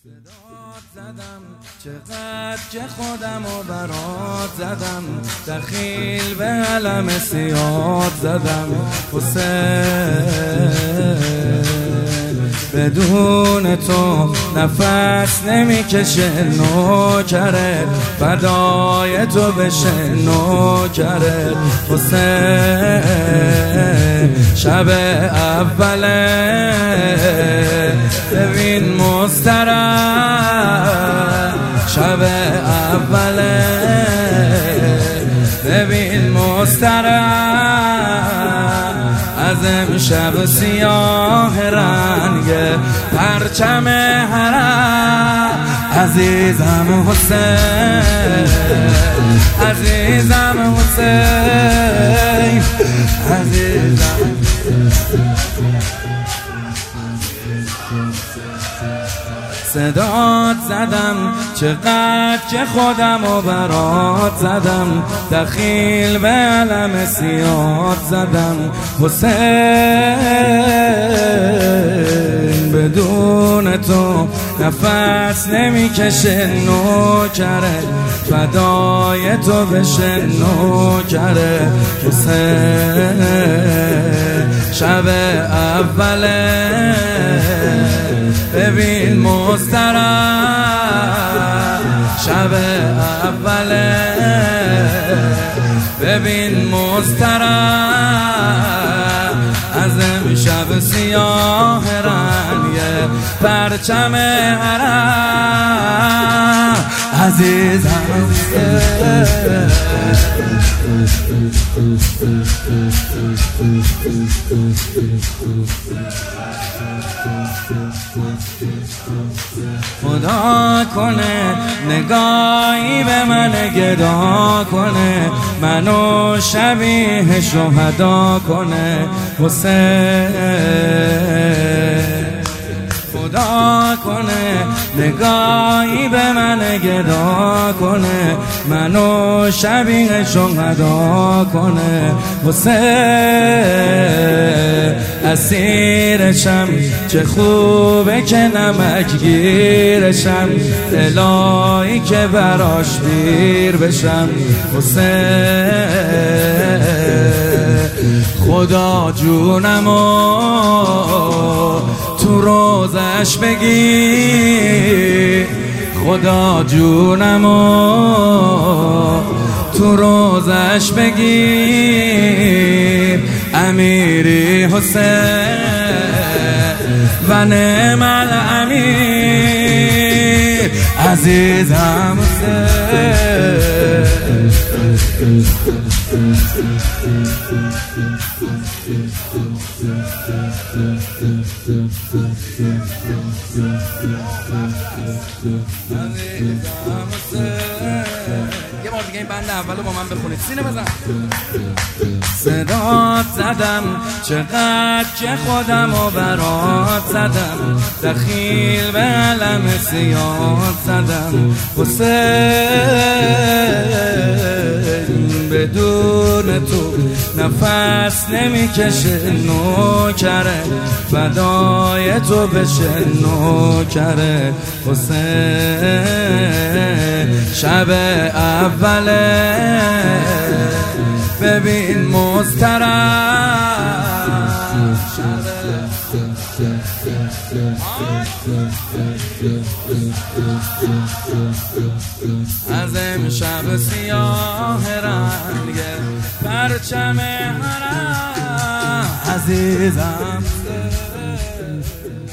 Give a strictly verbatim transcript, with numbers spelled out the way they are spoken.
صدات زدم چقدر که خودم و برات زدم، دخیل به علم سیاد زدم. حسین بدون تو نفس نمیکشه، نوکرت فدای تو بشه، نوکرت. حسین شب اوله ببین مسترد، شب اوله ببین مسترد، از امشب سیاه رنگ پرچم حرم. عزیزم حسین، عزیزم حسین، عزیزم. صدات زدم چقدر که خودم و برات زدم، دخیل به علم سیاد زدم. حسین بدون تو نفس نمیکشه، نوکره فدای تو بشه، نوکره. حسین شب اوله ببین مسترد، شب اوله ببین مسترد، از امشب سیاه رنگ پرچم حرم. عزیزم خدا کنه نگاهی به من گدا کنه، منو شبیه شهدا کنه. حسین خدا کنه نگاهی به من گدا کنه، منو شبیه شهدا کنه. حسین اسیرشم چه خوبه که نمک گیرشم، الهی که براش دیر بشم. حسین خدا جونمو تو روزش بگیر، خدا جونمو تو روزش بگیر. امیری حسین و نعم الامیر، عزیزم حسین. یه بار دیگه این بند اولو با من بخونید، سینه بزن. صدات زدم چقدر که خودم و برات زدم، دخیل به علم سیاد زدم. حسین بدون تو نفس نمیکشه، نوکره فدای تو بشه، نوکره. حسین شب اوله ببین مسترد، از امشب سیاه رنگ پرچم حرم. عزیزم